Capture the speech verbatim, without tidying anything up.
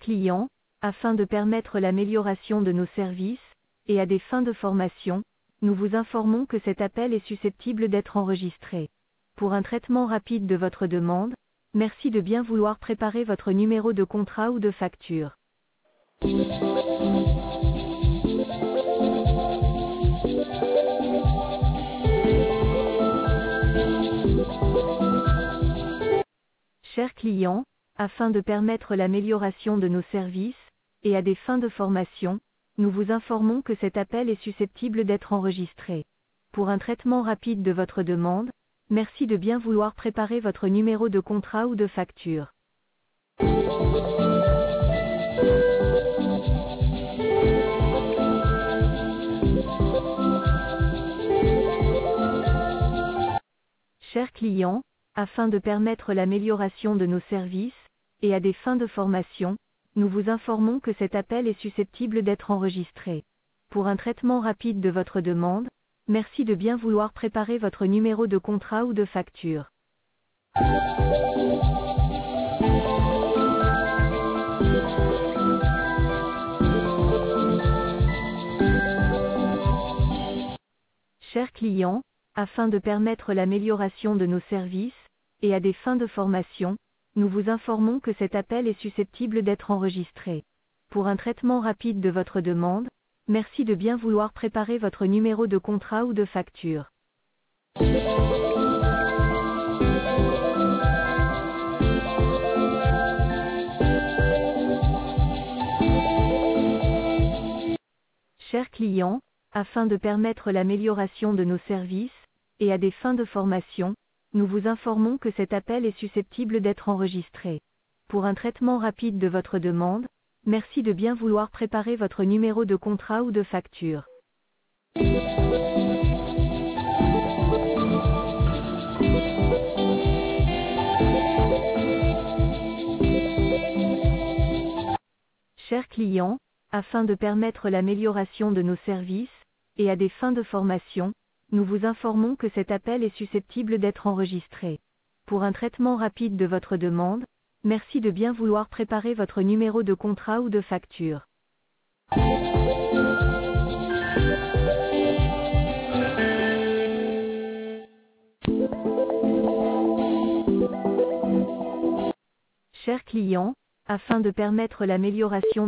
clients, afin de permettre l'amélioration de nos services, et à des fins de formation, nous vous informons que cet appel est susceptible d'être enregistré. Pour un traitement rapide de votre demande, merci de bien vouloir préparer votre numéro de contrat ou de facture. Chers clients, afin de permettre l'amélioration de nos services, et à des fins de formation, nous vous informons que cet appel est susceptible d'être enregistré. Pour un traitement rapide de votre demande, merci de bien vouloir préparer votre numéro de contrat ou de facture. Chers clients, afin de permettre l'amélioration de nos services, et à des fins de formation, nous vous informons que cet appel est susceptible d'être enregistré. Pour un traitement rapide de votre demande, merci de bien vouloir préparer votre numéro de contrat ou de facture. Chers clients, afin de permettre l'amélioration de nos services, et à des fins de formation, nous vous informons que cet appel est susceptible d'être enregistré. Pour un traitement rapide de votre demande, merci de bien vouloir préparer votre numéro de contrat ou de facture. Chers clients, afin de permettre l'amélioration de nos services, et à des fins de formation, nous vous informons que cet appel est susceptible d'être enregistré. Pour un traitement rapide de votre demande, merci de bien vouloir préparer votre numéro de contrat ou de facture. Chers clients, afin de permettre l'amélioration de nos services, et à des fins de formation, nous vous informons que cet appel est susceptible d'être enregistré. Pour un traitement rapide de votre demande, merci de bien vouloir préparer votre numéro de contrat ou de facture. Chers clients, afin de permettre l'amélioration